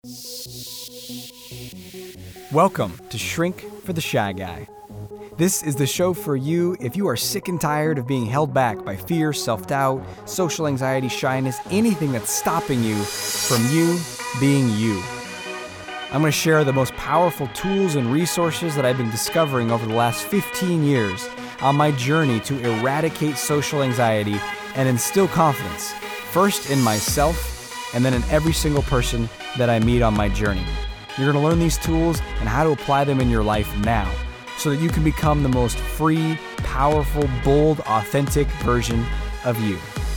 Welcome to Shrink for the Shy Guy. This is the show for you if you are sick and tired of being held back by fear, self-doubt, social anxiety, shyness, anything that's stopping you from you being you. I'm going to share the most powerful tools and resources that I've been discovering over the last 15 years on my journey to eradicate social anxiety and instill confidence, first in myself and then in every single person that I meet on my journey. You're going to learn these tools and how to apply them in your life now so that you can become the most free, powerful, bold, authentic version of you.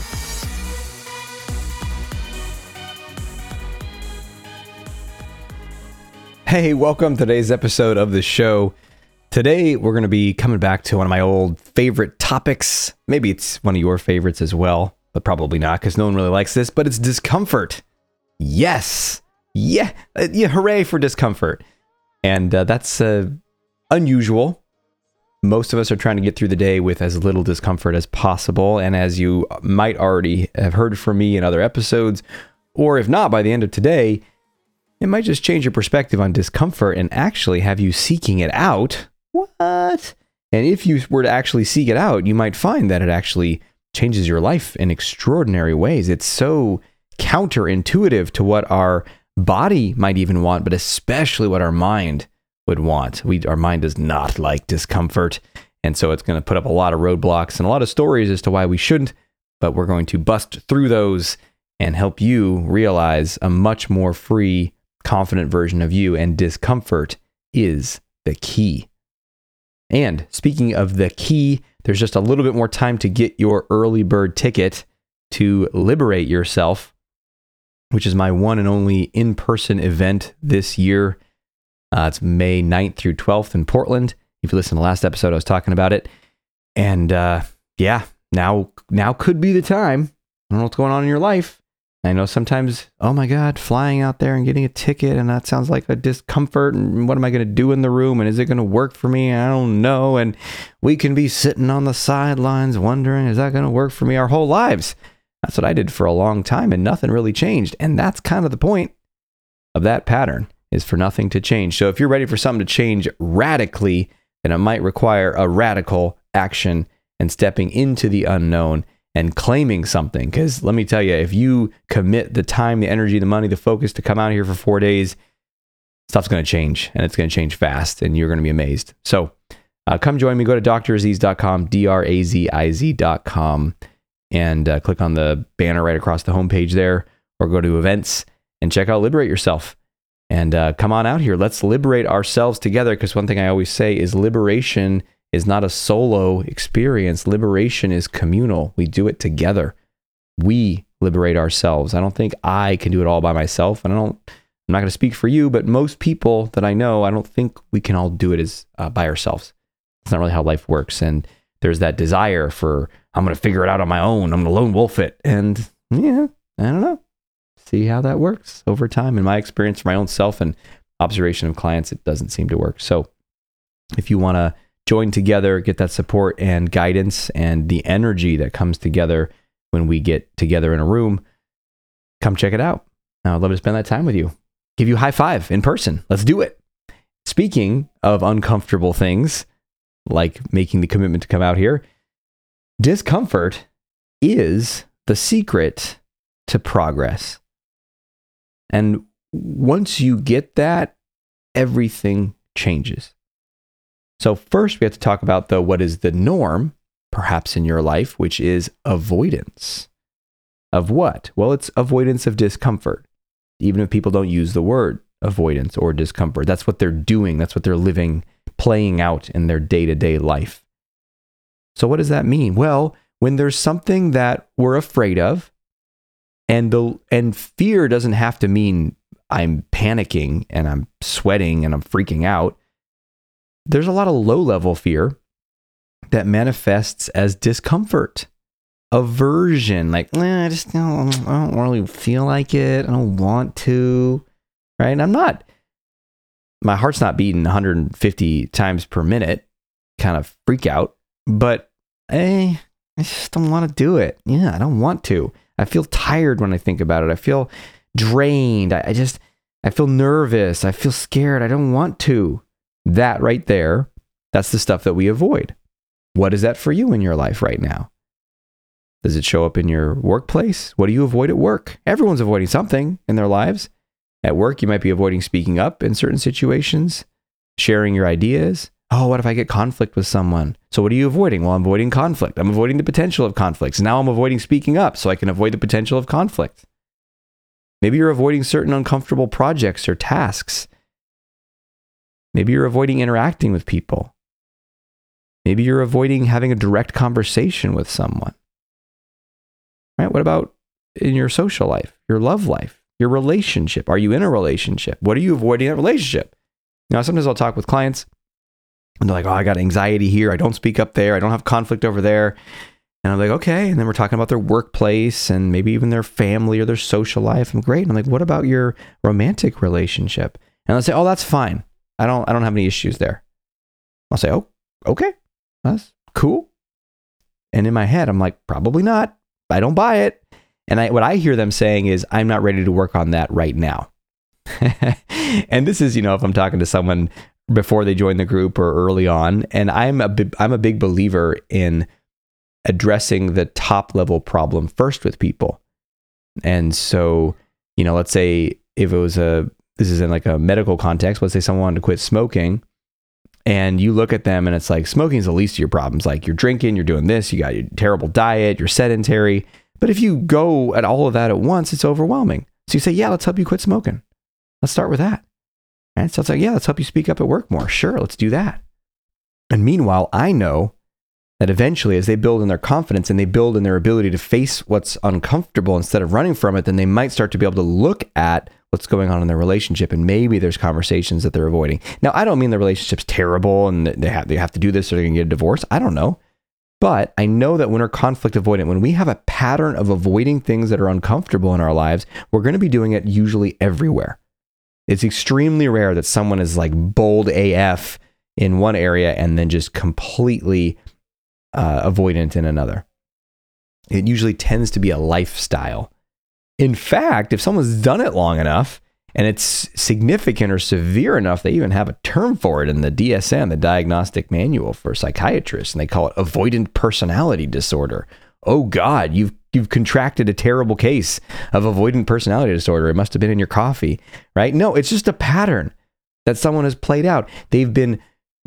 Hey, welcome to today's episode of the show. Today, we're going to be coming back to one of my old favorite topics. Maybe it's one of your favorites as well, but probably not because no one really likes this, but it's discomfort. Yes. Yeah, hooray for discomfort. And that's unusual. Most of us are trying to get through the day with as little discomfort as possible. And as you might already have heard from me in other episodes, or if not, by the end of today, it might just change your perspective on discomfort and actually have you seeking it out. What? And if you were to actually seek it out, you might find that it actually changes your life in extraordinary ways. It's so counterintuitive to what our body might even want, but especially what our mind would want. Our mind does not like discomfort, and so it's going to put up a lot of roadblocks and a lot of stories as to why we shouldn't, but we're going to bust through those and help you realize a much more free, confident version of you, and discomfort is the key. And speaking of the key, there's just a little bit more time to get your early bird ticket to Liberate Yourself, which is my one and only in-person event this year. It's May 9th through 12th in Portland. If you listened to the last episode, I was talking about it. And now could be the time. I don't know what's going on in your life. I know sometimes, oh my God, flying out there and getting a ticket, and that sounds like a discomfort, and what am I going to do in the room, and is it going to work for me? I don't know. And we can be sitting on the sidelines wondering, is that going to work for me our whole lives? That's what I did for a long time, and nothing really changed. And that's kind of the point of that pattern, is for nothing to change. So if you're ready for something to change radically, then it might require a radical action and stepping into the unknown and claiming something. Because let me tell you, if you commit the time, the energy, the money, the focus to come out here for 4 days, stuff's going to change, and it's going to change fast, and you're going to be amazed. So come join me. Go to draziz.com, draziz.com. and click on the banner right across the homepage there, or go to events and check out Liberate Yourself. And come on out here. Let's liberate ourselves together, because one thing I always say is liberation is not a solo experience. Liberation is communal. We do it together. We liberate ourselves. I don't think I can do it all by myself. And I'm not going to speak for you, but most people that I know, I don't think we can all do it as by ourselves. It's not really how life works. And there's that desire for, I'm going to figure it out on my own. I'm going to lone wolf it. And yeah, I don't know. See how that works over time. In my experience, for my own self and observation of clients, it doesn't seem to work. So if you want to join together, get that support and guidance and the energy that comes together when we get together in a room, come check it out. I'd love to spend that time with you. Give you a high five in person. Let's do it. Speaking of uncomfortable things, like making the commitment to come out here, discomfort is the secret to progress. And once you get that, everything changes. So first we have to talk about what is the norm, perhaps in your life, which is avoidance. Of what? Well, it's avoidance of discomfort. Even if people don't use the word avoidance or discomfort, that's what they're doing. That's what they're living, playing out in their day-to-day life. So what does that mean? Well, when there's something that we're afraid of, and fear doesn't have to mean I'm panicking and I'm sweating and I'm freaking out. There's a lot of low-level fear that manifests as discomfort, aversion, like, I don't really feel like it. I don't want to, right? My heart's not beating 150 times per minute, kind of freak out, but I just don't want to do it. Yeah, I don't want to. I feel tired when I think about it. I feel drained. I I feel nervous. I feel scared. I don't want to. That right there, that's the stuff that we avoid. What is that for you in your life right now? Does it show up in your workplace? What do you avoid at work? Everyone's avoiding something in their lives. At work, you might be avoiding speaking up in certain situations, sharing your ideas. Oh, what if I get conflict with someone? So what are you avoiding? Well, I'm avoiding conflict. I'm avoiding the potential of conflicts. Now I'm avoiding speaking up so I can avoid the potential of conflict. Maybe you're avoiding certain uncomfortable projects or tasks. Maybe you're avoiding interacting with people. Maybe you're avoiding having a direct conversation with someone. Right? What about in your social life, your love life, your relationship? Are you in a relationship? What are you avoiding in that relationship? Now, sometimes I'll talk with clients and they're like, oh, I got anxiety here. I don't speak up there. I don't have conflict over there. And I'm like, okay. And then we're talking about their workplace and maybe even their family or their social life. I'm great. And I'm like, what about your romantic relationship? And they'll say, oh, that's fine. I don't have any issues there. I'll say, oh, okay. That's cool. And in my head, I'm like, probably not. I don't buy it. And what I hear them saying is, I'm not ready to work on that right now. And this is, if I'm talking to someone before they join the group or early on, and I'm a big believer in addressing the top level problem first with people. And so, let's say if it was this is in like a medical context, let's say someone wanted to quit smoking, and you look at them and it's like, smoking is the least of your problems. Like, you're drinking, you're doing this, you got your terrible diet, you're sedentary. But if you go at all of that at once, it's overwhelming. So you say, yeah, let's help you quit smoking. Let's start with that. Right? So it's like, yeah, let's help you speak up at work more. Sure, let's do that. And meanwhile, I know that eventually as they build in their confidence and they build in their ability to face what's uncomfortable instead of running from it, then they might start to be able to look at what's going on in their relationship, and maybe there's conversations that they're avoiding. Now, I don't mean the relationship's terrible and they have to do this or they're going to get a divorce. I don't know. But I know that when we're conflict avoidant, when we have a pattern of avoiding things that are uncomfortable in our lives, we're going to be doing it usually everywhere. It's extremely rare that someone is like bold AF in one area and then just completely avoidant in another. It usually tends to be a lifestyle. In fact, if someone's done it long enough and it's significant or severe enough, they even have a term for it in the DSM, the Diagnostic Manual for Psychiatrists, and they call it avoidant personality disorder. Oh God, you've contracted a terrible case of avoidant personality disorder. It must have been in your coffee, right? No, it's just a pattern that someone has played out. They've been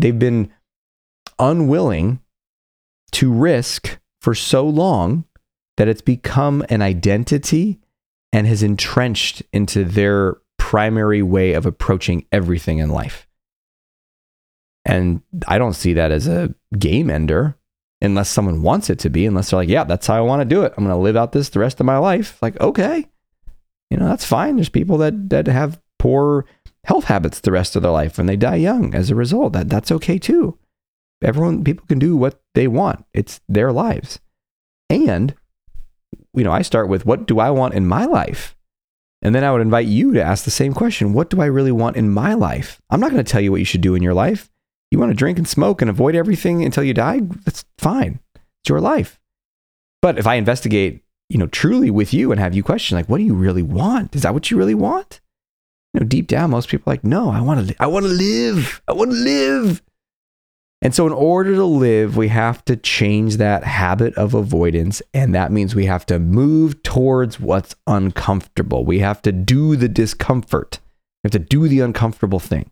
unwilling to risk for so long that it's become an identity and has entrenched into their primary way of approaching everything in life. And I don't see that as a game ender unless someone wants it to be, unless they're like, yeah, that's how I want to do it. I'm going to live out this the rest of my life. Like, okay, that's fine. There's people that have poor health habits the rest of their life and they die young as a result. That's okay too. People can do what they want. It's their lives. And, I start with, what do I want in my life? And then I would invite you to ask the same question. What do I really want in my life? I'm not going to tell you what you should do in your life. You want to drink and smoke and avoid everything until you die? That's fine. It's your life. But if I investigate, truly with you and have you question, like, what do you really want? Is that what you really want? Deep down, most people are like, no, I want to live. I want to live. And so in order to live, we have to change that habit of avoidance. And that means we have to move towards what's uncomfortable. We have to do the discomfort. We have to do the uncomfortable thing.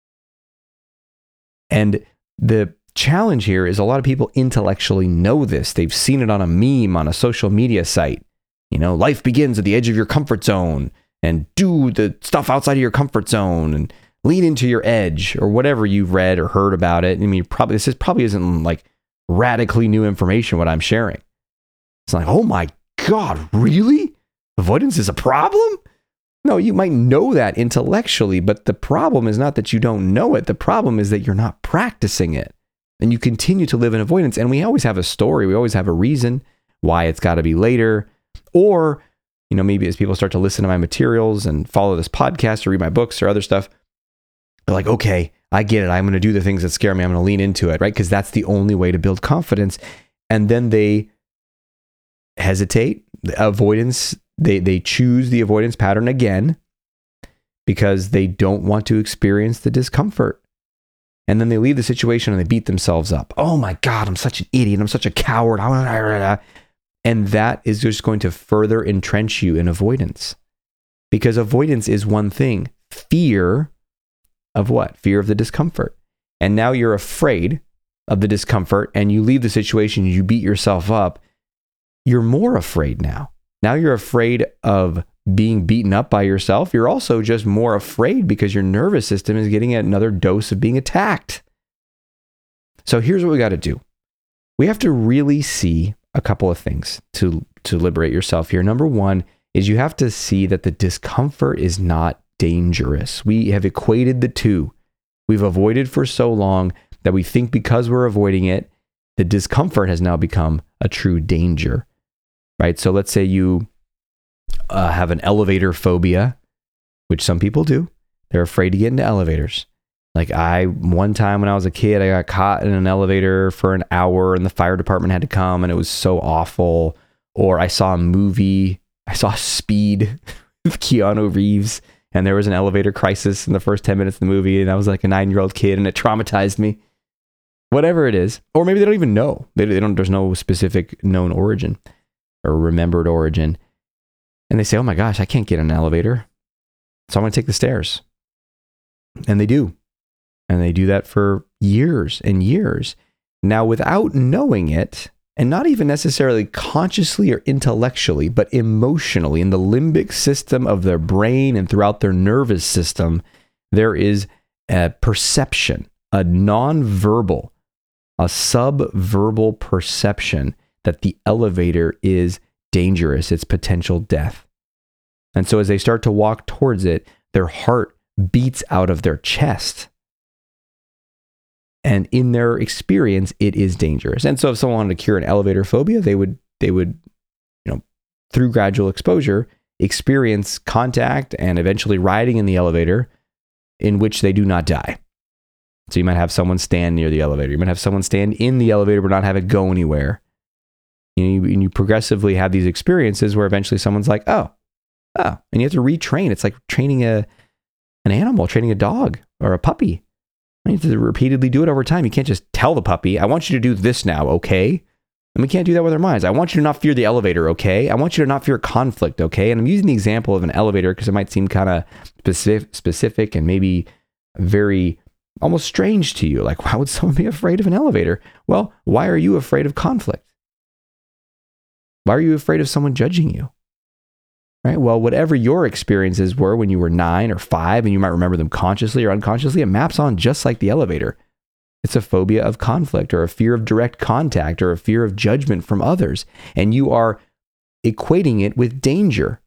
And the challenge here is a lot of people intellectually know this. They've seen it on a meme on a social media site. Life begins at the edge of your comfort zone, and do the stuff outside of your comfort zone and lean into your edge, or whatever you've read or heard about it. I mean, this probably isn't like radically new information what I'm sharing. It's like, oh my God, really? Avoidance is a problem? No, you might know that intellectually, but the problem is not that you don't know it. The problem is that you're not practicing it. And you continue to live in avoidance. And we always have a story. We always have a reason why it's got to be later. Or, maybe as people start to listen to my materials and follow this podcast or read my books or other stuff, they're like, okay, I get it. I'm going to do the things that scare me. I'm going to lean into it, right? Because that's the only way to build confidence. And then they hesitate, avoidance. They choose the avoidance pattern again because they don't want to experience the discomfort. And then they leave the situation and they beat themselves up. Oh my God, I'm such an idiot. I'm such a coward. And that is just going to further entrench you in avoidance. Because avoidance is one thing. Fear of what? Fear of the discomfort. And now you're afraid of the discomfort and you leave the situation, you beat yourself up. You're more afraid now. Now you're afraid of being beaten up by yourself. You're also just more afraid because your nervous system is getting another dose of being attacked. So here's what we got to do. We have to really see a couple of things to liberate yourself here. Number one is you have to see that the discomfort is not dangerous. We have equated the two. We've avoided for so long that we think because we're avoiding it, the discomfort has now become a true danger, right? So let's say you have an elevator phobia, which some people do. They're afraid to get into elevators. Like one time when I was a kid, I got caught in an elevator for an hour and the fire department had to come and it was so awful. Or I saw a movie, I saw Speed with Keanu Reeves and there was an elevator crisis in the first 10 minutes of the movie and I was like a 9-year-old kid and it traumatized me. Whatever it is. Or maybe they don't even know. There's no specific known origin or remembered origin. And they say, oh my gosh, I can't get in an elevator. So I'm going to take the stairs. And they do. And they do that for years and years. Now, without knowing it, and not even necessarily consciously or intellectually, but emotionally, in the limbic system of their brain and throughout their nervous system, there is a perception, a non-verbal, a subverbal perception that the elevator is dangerous, it's potential death. And so as they start to walk towards it, their heart beats out of their chest. And in their experience, it is dangerous. And so if someone wanted to cure an elevator phobia, they would, through gradual exposure, experience contact and eventually riding in the elevator in which they do not die. So you might have someone stand near the elevator. You might have someone stand in the elevator but not have it go anywhere. And you progressively have these experiences where eventually someone's like, oh, and you have to retrain. It's like training an animal, training a dog or a puppy. You have to repeatedly do it over time. You can't just tell the puppy, I want you to do this now, okay? And we can't do that with our minds. I want you to not fear the elevator, okay? I want you to not fear conflict, okay? And I'm using the example of an elevator because it might seem kind of specific and maybe very almost strange to you. Like, why would someone be afraid of an elevator? Well, why are you afraid of conflict? Why are you afraid of someone judging you? Right? Well, whatever your experiences were when you were 9 or 5, and you might remember them consciously or unconsciously, it maps on just like the elevator. It's a phobia of conflict or a fear of direct contact or a fear of judgment from others. And you are equating it with danger.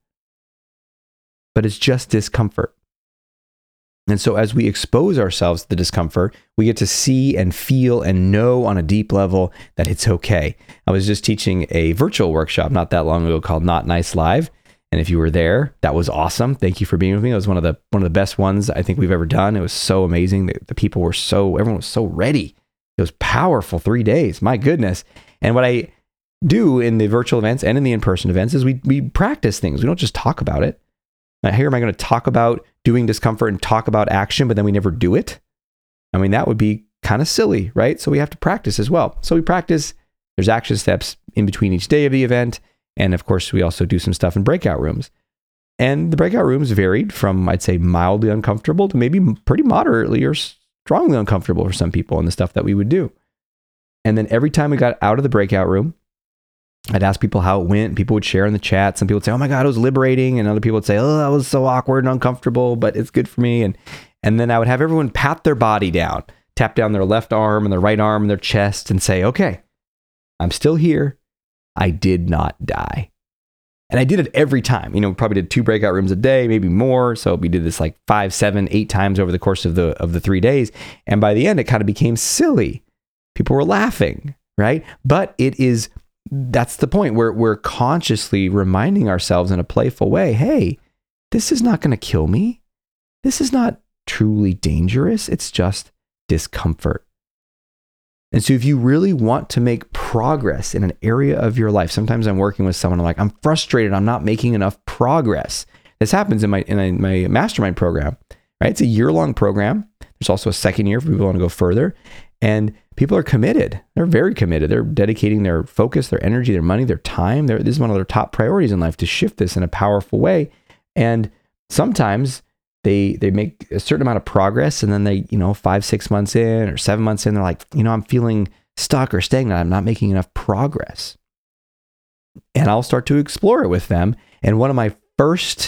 But it's just discomfort. And so as we expose ourselves to the discomfort, we get to see and feel and know on a deep level that it's okay. I was just teaching a virtual workshop not that long ago called Not Nice Live. And if you were there, that was awesome. Thank you for being with me. It was one of the best ones I think we've ever done. It was so amazing. The people were everyone was so ready. It was powerful 3 days. My goodness. And what I do in the virtual events and in the in-person events is we practice things. We don't just talk about it. Here am I going to talk about doing discomfort and talk about action, but then we never do it? I mean, that would be kind of silly, right? So we have to practice as well. So we practice. There's action steps in between each day of the event. And of course, we also do some stuff in breakout rooms. And the breakout rooms varied from, I'd say, mildly uncomfortable to maybe pretty moderately or strongly uncomfortable for some people in the stuff that we would do. And then every time we got out of the breakout room, I'd ask people how it went. People would share in the chat. Some people would say, oh my God, it was liberating. And other people would say, oh, that was so awkward and uncomfortable, but it's good for me. And then I would have everyone pat their body down, tap down their left arm and their right arm and their chest and say, okay, I'm still here. I did not die. And I did it every time. We probably did 2 breakout rooms a day, maybe more. So we did this like 5, 7, 8 times over the course of the 3 days. And by the end, it kind of became silly. People were laughing, right? But that's the point where we're consciously reminding ourselves in a playful way, hey, this is not going to kill me. This is not truly dangerous. It's just discomfort. And so if you really want to make progress in an area of your life, sometimes I'm working with someone, I'm like, I'm frustrated, I'm not making enough progress. this happens in my mastermind program, right? It's a year-long program. There's also a second year for people who want to go further. And people are committed. They're very committed. They're dedicating their focus, their energy, their money, their time. This is one of their top priorities in life, to shift this in a powerful way. And sometimes they make a certain amount of progress, and then they, 5-6 months in or 7 months in, they're like, I'm feeling stuck or stagnant. I'm not making enough progress. And I'll start to explore it with them. And one of my first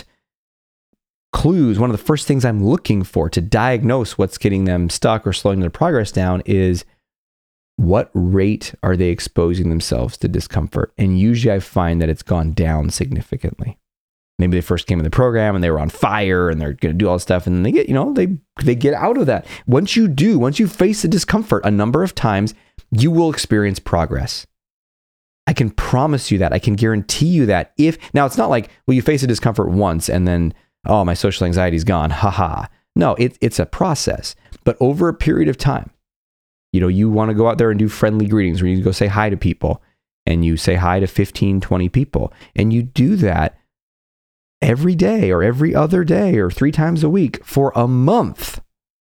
clues, one of the first things I'm looking for to diagnose what's getting them stuck or slowing their progress down is, what rate are they exposing themselves to discomfort? And usually I find that it's gone down significantly. Maybe they first came in the program and they were on fire and they're going to do all this stuff, and then they get, they get out of that. Once you face the discomfort a number of times, you will experience progress. I can promise you that. I can guarantee you that. Now it's not like, well, you face a discomfort once and then, oh, my social anxiety is gone. Haha. No, it's a process. But over a period of time, you want to go out there and do friendly greetings, where you go say hi to people, and you say hi to 15, 20 people. And you do that every day or every other day or 3 times a week for a month.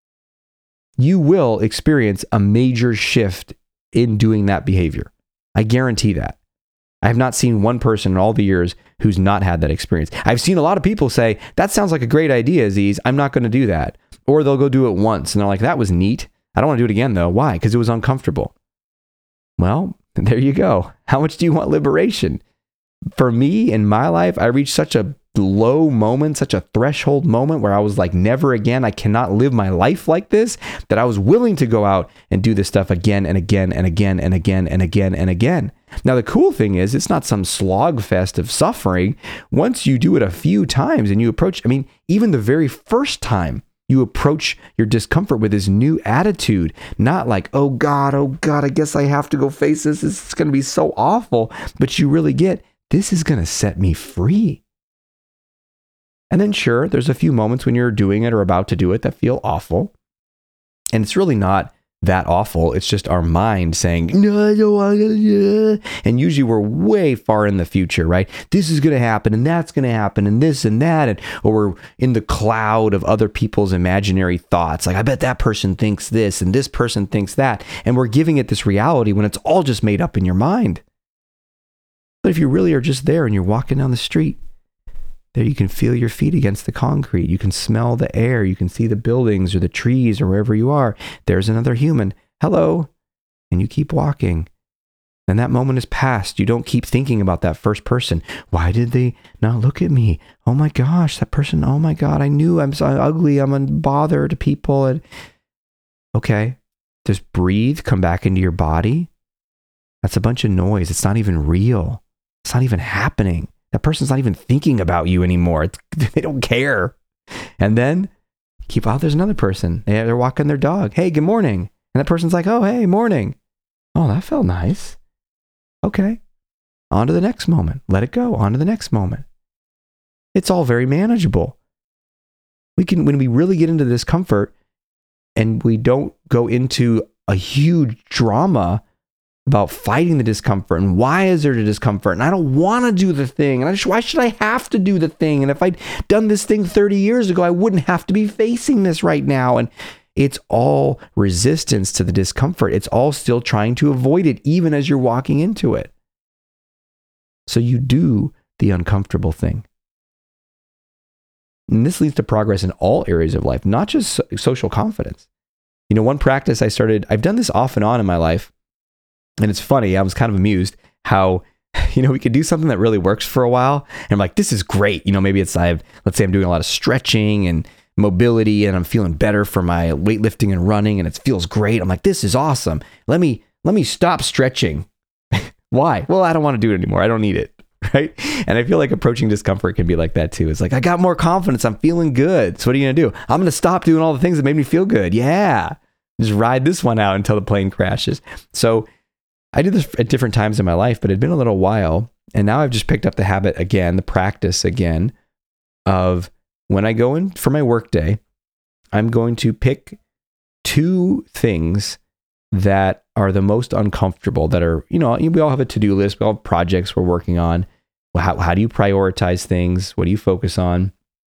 You will experience a major shift in doing that behavior. I guarantee that. I have not seen one person in all the years who's not had that experience. I've seen a lot of people say, that sounds like a great idea, Aziz. I'm not going to do that. Or they'll go do it once and they're like, that was neat. I don't want to do it again though. Why? Because it was uncomfortable. Well, there you go. How much do you want liberation? For me, in my life, I reached such a low moment, such a threshold moment where I was like, never again. I cannot live my life like this, that I was willing to go out and do this stuff again and again and again and again and again and again. Now, the cool thing is, it's not some slog fest of suffering. Once you do it a few times and you approach, even the very first time you approach your discomfort with this new attitude, not like, oh God, I guess I have to go face this. It's going to be so awful. But you really get, this is going to set me free. And then sure, there's a few moments when you're doing it or about to do it that feel awful. And it's really not that awful. It's just our mind saying, no, I don't want to. And usually we're way far in the future, right? This is going to happen and that's going to happen and this and that. Or we're in the cloud of other people's imaginary thoughts. Like, I bet that person thinks this and this person thinks that. And we're giving it this reality when it's all just made up in your mind. But if you really are just there and you're walking down the street, there you can feel your feet against the concrete. You can smell the air. You can see the buildings or the trees or wherever you are. There's another human. Hello. And you keep walking. And that moment is past. You don't keep thinking about that first person. Why did they not look at me? Oh my gosh, that person. Oh my God, I knew I'm so ugly. I'm a bother to people. And okay, just breathe. Come back into your body. That's a bunch of noise. It's not even real. It's not even happening. That person's not even thinking about you anymore. They don't care. And then there's another person. They're walking their dog. Hey, good morning. And that person's like, oh, hey, morning. Oh, that felt nice. Okay. On to the next moment. Let it go. On to the next moment. It's all very manageable. When we really get into discomfort and we don't go into a huge drama about fighting the discomfort and why is there the discomfort and I don't want to do the thing and why should I have to do the thing, and if I'd done this thing 30 years ago I wouldn't have to be facing this right now. And it's all resistance to the discomfort. It's all still trying to avoid it even as you're walking into it. So you do the uncomfortable thing. And this leads to progress in all areas of life, not just social confidence. One practice I've done this off and on in my life. And it's funny, I was kind of amused how, we could do something that really works for a while. And I'm like, this is great. Maybe let's say I'm doing a lot of stretching and mobility and I'm feeling better for my weightlifting and running and it feels great. I'm like, this is awesome. Let me stop stretching. Why? Well, I don't want to do it anymore. I don't need it. Right? And I feel like approaching discomfort can be like that too. It's like, I got more confidence. I'm feeling good. So what are you going to do? I'm going to stop doing all the things that made me feel good. Yeah. Just ride this one out until the plane crashes. So I did this at different times in my life, but it had been a little while. And now I've just picked up the habit again, the practice again of when I go in for my work day, I'm going to pick 2 things that are the most uncomfortable, that are, we all have a to-do list. We all have projects we're working on. Well, how do you prioritize things? What do you focus on?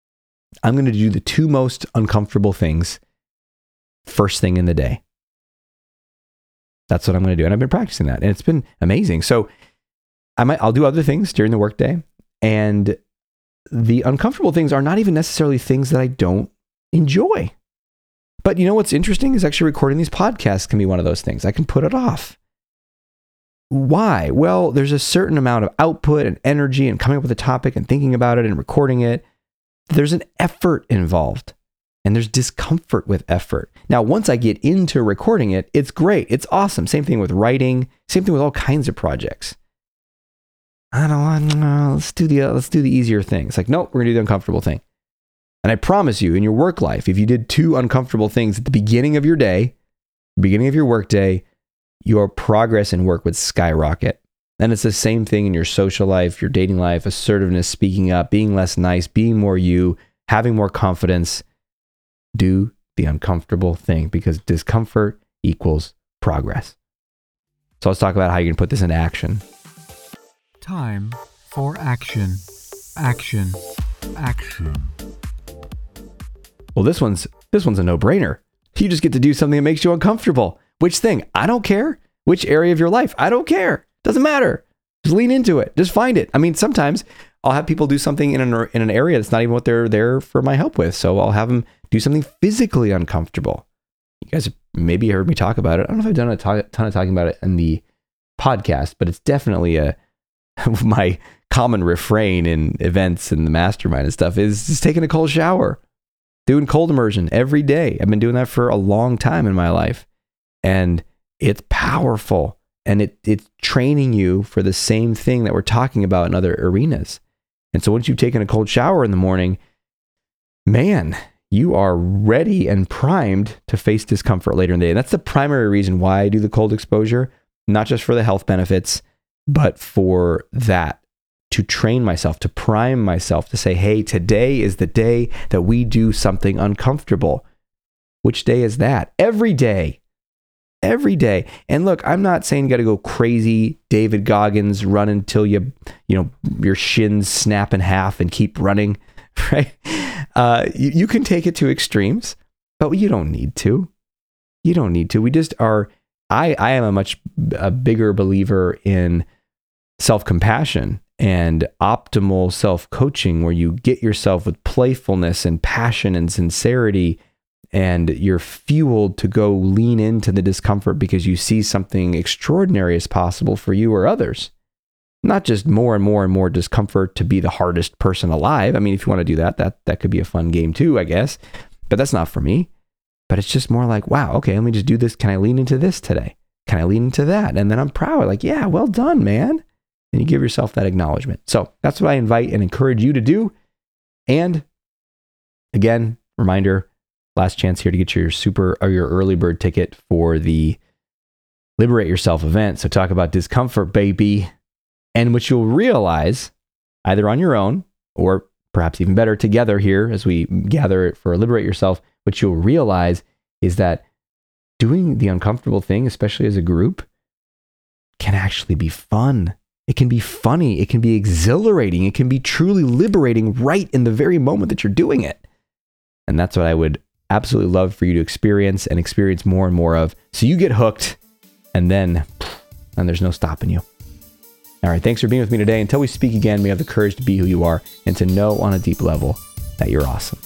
I'm going to do the 2 most uncomfortable things first thing in the day. That's what I'm going to do. And I've been practicing that, and it's been amazing. So I'll do other things during the workday, and the uncomfortable things are not even necessarily things that I don't enjoy. But you know what's interesting is actually recording these podcasts can be one of those things. I can put it off. Why? Well, there's a certain amount of output and energy and coming up with a topic and thinking about it and recording it. There's an effort involved, and there's discomfort with effort. Now, once I get into recording it, it's great. It's awesome. Same thing with writing. Same thing with all kinds of projects. I don't want, let's do the easier things. Like, nope, we're gonna do the uncomfortable thing. And I promise you, in your work life, if you did 2 uncomfortable things at the beginning of your day, beginning of your work day, your progress in work would skyrocket. And it's the same thing in your social life, your dating life, assertiveness, speaking up, being less nice, being more you, having more confidence. Do the uncomfortable thing, because discomfort equals progress. So let's talk about how you can put this into action. Time for action. Action. Action. Well, this one's a no-brainer. You just get to do something that makes you uncomfortable. Which thing? I don't care. Which area of your life? I don't care. Doesn't matter. Just lean into it. Just find it. I mean, sometimes I'll have people do something in an area that's not even what they're there for my help with. So I'll have them do something physically uncomfortable. You guys maybe heard me talk about it. I don't know if I've done a ton of talking about it in the podcast, but it's definitely my common refrain in events and the mastermind and stuff is just taking a cold shower, doing cold immersion every day. I've been doing that for a long time in my life, and it's powerful, and it's training you for the same thing that we're talking about in other arenas. And so once you've taken a cold shower in the morning, man, you are ready and primed to face discomfort later in the day. And that's the primary reason why I do the cold exposure, not just for the health benefits, but for that, to train myself, to prime myself, to say, hey, today is the day that we do something uncomfortable. Which day is that? Every day. Every day. And look, I'm not saying you got to go crazy, David Goggins, run until your shins snap in half and keep running, right? You can take it to extremes, but you don't need to. You don't need to. We just are. I am a bigger believer in self-compassion and optimal self-coaching, where you get yourself with playfulness and passion and sincerity, and you're fueled to go lean into the discomfort because you see something extraordinary as possible for you or others. Not just more and more and more discomfort to be the hardest person alive. I mean, if you want to do that could be a fun game too, I guess. But that's not for me. But it's just more like, wow, okay, let me just do this. Can I lean into this today? Can I lean into that? And then I'm proud. Like, yeah, well done, man. And you give yourself that acknowledgement. So that's what I invite and encourage you to do. And again, reminder, last chance here to get your your early bird ticket for the Liberate Yourself event. So talk about discomfort, baby. And what you'll realize, either on your own or perhaps even better together here as we gather it for Liberate Yourself, what you'll realize is that doing the uncomfortable thing, especially as a group, can actually be fun. It can be funny. It can be exhilarating. It can be truly liberating right in the very moment that you're doing it. And that's what I would absolutely love for you to experience and experience more and more of. So you get hooked, and then there's no stopping you. All right, thanks for being with me today. Until we speak again, may you have the courage to be who you are and to know on a deep level that you're awesome.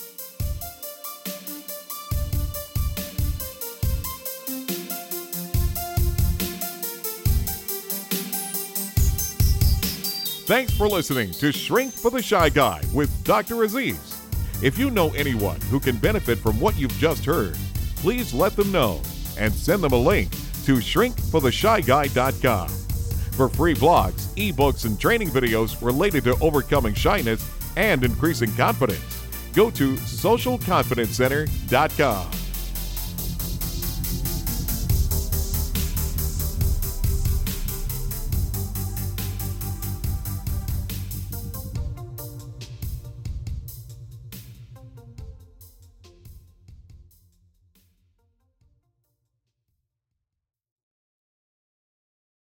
Thanks for listening to Shrink for the Shy Guy with Dr. Aziz. If you know anyone who can benefit from what you've just heard, please let them know and send them a link to shrinkfortheshyguy.com. For free blogs, ebooks, and training videos related to overcoming shyness and increasing confidence, go to socialconfidencecenter.com.